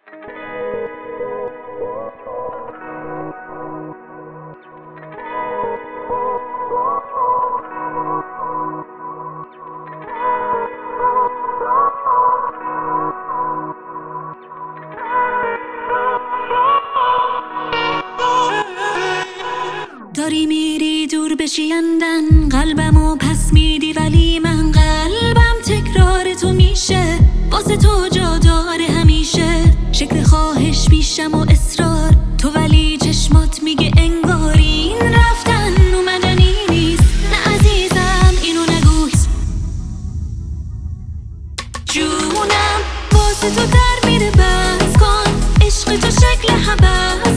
داری میری دور بشی اندن قلبمو پس میدی، ولی من قلبم تکرار تو میشه، واسه تو جا داره همیشه. شکل خواهش پیشم و اصرار تو، ولی چشمات میگه انگار این رفتن اومدنی نیست. نه عزیزم اینو نگو، جونم واسه تو در میره، بس کن عشق تو شکل حبس